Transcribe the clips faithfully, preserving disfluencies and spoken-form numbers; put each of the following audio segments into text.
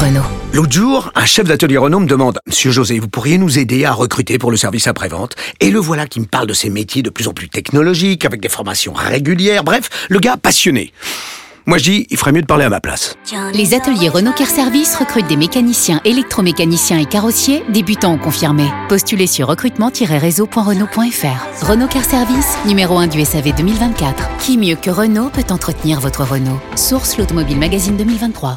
Renault. L'autre jour, un chef d'atelier Renault me demande « Monsieur José, vous pourriez nous aider à recruter pour le service après-vente ?» Et le voilà qui me parle de ces métiers de plus en plus technologiques, avec des formations régulières, bref, le gars passionné. Moi je dis, il ferait mieux de parler à ma place. Les ateliers Renault Car Service recrutent des mécaniciens, électromécaniciens et carrossiers, débutants ou confirmés. Postulez sur recrutement tiret réseau point renault point f r. Renault Car Service, numéro un du S A V deux mille vingt-quatre. Qui mieux que Renault peut entretenir votre Renault? Source l'Automobile Magazine deux mille vingt-trois.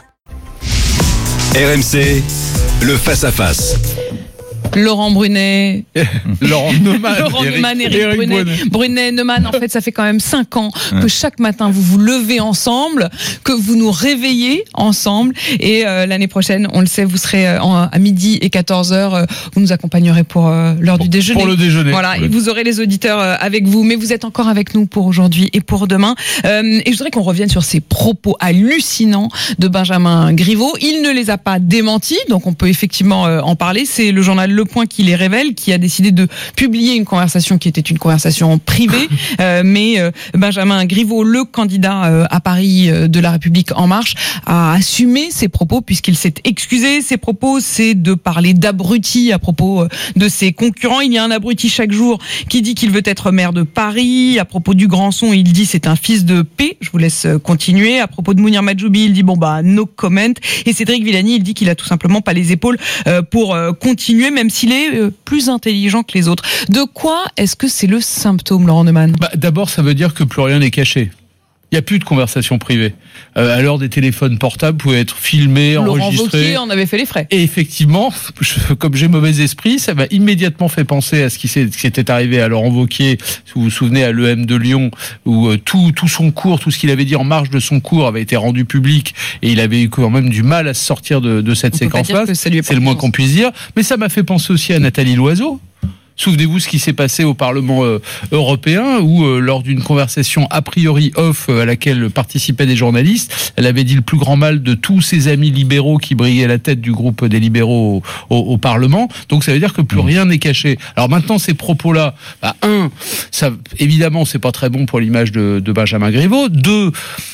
R M C, le face-à-face. Laurent Brunet, Laurent Neumann, Laurent Eric, Neumann, Eric, Eric Brunet, Brunet. Brunet, Neumann. En fait, ça fait quand même cinq ans que chaque matin vous vous levez ensemble, que vous nous réveillez ensemble. Et euh, l'année prochaine, on le sait, vous serez euh, en, à midi et quatorze heures. Euh, vous nous accompagnerez pour euh, l'heure du déjeuner. Pour le déjeuner. Voilà, Oui. et vous aurez les auditeurs euh, avec vous. Mais vous êtes encore avec nous pour aujourd'hui et pour demain. Euh, et je voudrais qu'on revienne sur ces propos hallucinants de Benjamin Griveaux. Il ne les a pas démentis, donc on peut effectivement euh, en parler. C'est le journal Le Point qui les révèle, qui a décidé de publier une conversation qui était une conversation privée, euh, mais euh, Benjamin Griveaux, le candidat euh, à Paris euh, de La République En Marche, a assumé ses propos puisqu'il s'est excusé. Ses propos, c'est de parler d'abruti à propos euh, de ses concurrents. Il y a un abruti chaque jour qui dit qu'il veut être maire de Paris. À propos du Grandson, il dit c'est un fils de paix. Je vous laisse continuer. À propos de Mounir Majoubi, il dit bon bah no comment. Et Cédric Villani, il dit qu'il a tout simplement pas les épaules euh, pour euh, continuer, même s'il est euh, plus intelligent que les autres. De quoi est-ce que c'est le symptôme, Laurent Neumann ? Bah, d'abord, ça veut dire que plus rien n'est caché. Il n'y a plus de conversation privée. Euh, à l'heure des téléphones portables, vous pouvez être filmé, Laurent enregistré. Wauquiez en avait fait les frais. Et effectivement, je, comme j'ai mauvais esprit, ça m'a immédiatement fait penser à ce qui, s'est, ce qui était arrivé à Laurent Wauquiez, si vous vous souvenez, à l'E M de Lyon, où euh, tout, tout son cours, tout ce qu'il avait dit en marge de son cours avait été rendu public, et il avait eu quand même du mal à se sortir de, de cette On peut pas dire séquence-là. que ça lui est C'est le moins qu'on puisse dire. Mais ça m'a fait penser aussi à Nathalie Loiseau. Souvenez-vous ce qui s'est passé au Parlement euh, européen où, euh, lors d'une conversation a priori off euh, à laquelle participaient des journalistes, elle avait dit le plus grand mal de tous ses amis libéraux qui brillaient la tête du groupe des libéraux au, au, au Parlement. Donc ça veut dire que plus rien n'est caché. Alors maintenant, ces propos-là, bah, un, ça, évidemment, c'est pas très bon pour l'image de, de Benjamin Griveaux. Deux,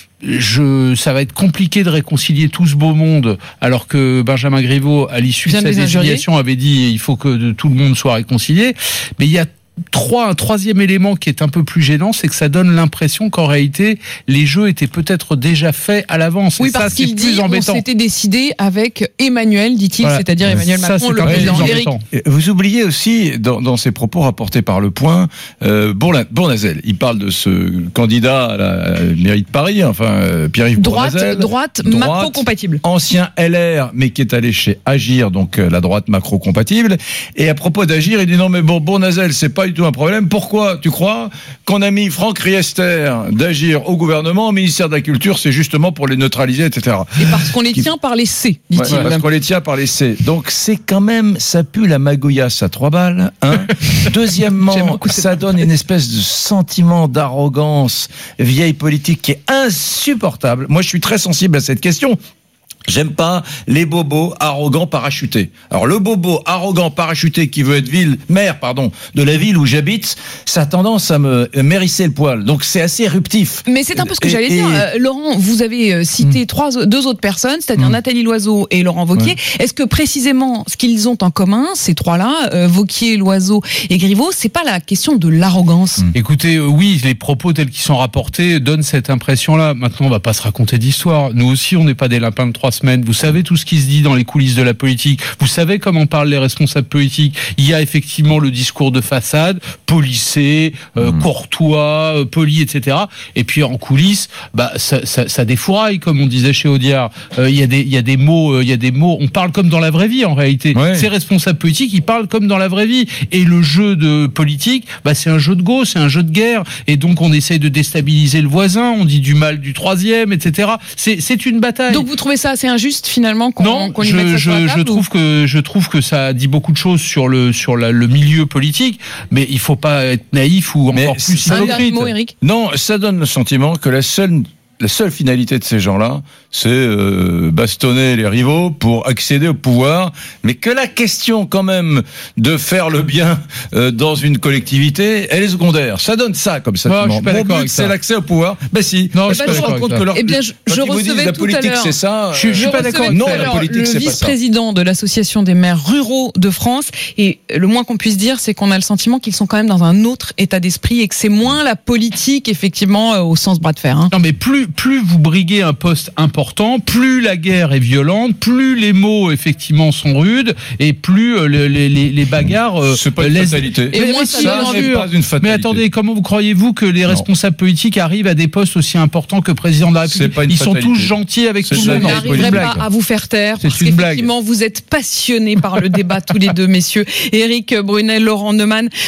Je, ça va être compliqué de réconcilier tout ce beau monde, alors que Benjamin Griveaux, à l'issue de Bien sa des injuriés. désignation, avait dit il faut que tout le monde soit réconcilié. Mais il y a Trois, un troisième élément qui est un peu plus gênant, c'est que ça donne l'impression qu'en réalité, les jeux étaient peut-être déjà faits à l'avance. Oui, et parce ça, c'est qu'il plus dit embêtant. on s'était décidé avec Emmanuel, dit-il, Voilà. c'est-à-dire Emmanuel Ça, Macron, c'est le un peu président. plus Éric, embêtant. Vous oubliez aussi, dans, dans ces propos rapportés par Le Point, euh, Bourla- Bournazel. Il parle de ce candidat à la, à la mairie de Paris, enfin euh, Pierre-Yves droite, Bournazel. droite, Droite, macro-compatible. Ancien L R, mais qui est allé chez Agir, donc euh, la droite macro-compatible. Et à propos d'Agir, il dit non mais bon, Bournazel, c'est pas du tout un problème. Pourquoi, tu crois, qu'on a mis Franck Riester d'Agir au gouvernement, au ministère de la Culture, c'est justement pour les neutraliser, et cetera. Et parce qu'on les tient par les C, dit-il. Ouais, parce qu'on les tient par les C. Donc c'est quand même, ça pue la magouillasse à trois balles. Hein. J'aime Deuxièmement, beaucoup cette ça donne une espèce de sentiment d'arrogance vieille politique qui est insupportable. Moi, je suis très sensible à cette question. J'aime pas les bobos arrogants parachutés. Alors le bobo arrogant parachuté qui veut être ville, maire pardon, de la ville où j'habite, ça a tendance à me mérisser le poil. Donc c'est assez éruptif. Mais c'est un peu ce que Et- j'allais et- dire. Euh, Laurent, vous avez euh, cité trois, deux autres personnes, c'est-à-dire Mm. Nathalie Loiseau et Laurent Wauquiez. Est-ce que précisément ce qu'ils ont en commun, ces trois-là, euh, Wauquiez, Loiseau et Griveaux, c'est pas la question de l'arrogance ? Mm. Écoutez, euh, oui, les propos tels qu'ils sont rapportés donnent cette impression-là. Maintenant, on va pas se raconter d'histoire. Nous aussi, on n'est pas des lapins de trois semaines. Vous savez tout ce qui se dit dans les coulisses de la politique. Vous savez comment parlent les responsables politiques. Il y a effectivement le discours de façade, policé, euh, Mmh. courtois, euh, poli, et cetera. Et puis en coulisses, bah ça, ça, ça défouraille, comme on disait chez Audiard. Euh, Il y a des, il y a des mots, euh, il y a des mots. On parle comme dans la vraie vie en réalité. Ouais. Ces responsables politiques, ils parlent comme dans la vraie vie. Et le jeu de politique, bah c'est un jeu de go, c'est un jeu de guerre. Et donc on essaye de déstabiliser le voisin. On dit du mal du troisième, et cetera. C'est, c'est une bataille. Donc vous trouvez ça assez injuste finalement qu'on, Non, qu'on y je, mette ça sur la je, table, je ou- trouve que je trouve que ça dit beaucoup de choses sur le sur la, le milieu politique, mais il faut pas être naïf ou Mais encore plus c'est- Un dernier hypocrite. mot, Eric. Non, ça donne le sentiment que la seule la seule finalité de ces gens-là, c'est euh, bastonner les rivaux pour accéder au pouvoir, mais que la question quand même de faire le bien euh, dans une collectivité, elle est secondaire. Ça donne ça comme sentiment. Non, je suis pas Mon d'accord but, avec c'est ça. l'accès au pouvoir. Ben si. Non, je Parce suis que pas je me rends d'accord compte avec que leur, Eh bien, je- quand je ils vous disent recevais la tout à politique l'heure- c'est ça. Je- je suis euh, pas d'accord recevais avec non, tout à la l'heure politique, le c'est pas ça. vice-président de l'association des maires ruraux de France, et le moins qu'on puisse dire, c'est qu'on a le sentiment qu'ils sont quand même dans un autre état d'esprit et que c'est moins la politique, effectivement, euh, au sens bras de fer. Hein. Non, mais plus, plus vous briguez un poste important, plus la guerre est violente, plus les mots, effectivement, sont rudes, et plus euh, le- les, les, les bagarres euh, C'est pas une laissent- fatalité. Et Mais, moi, mais ça si, me bien Ça n'est sûr. pas une fatalité. Mais attendez, comment vous croyez-vous que les Non. responsables politiques arrivent à des postes aussi importants que président de la C'est République? pas une Ils sont fatalité. tous gentils avec C'est tout de le la monde. Je Non, c'est pas une n'arriverai blague. pas à vous faire taire C'est parce une blague. qu'effectivement vous êtes passionnés par le débat tous les deux messieurs, Éric Brunel, Laurent Neumann.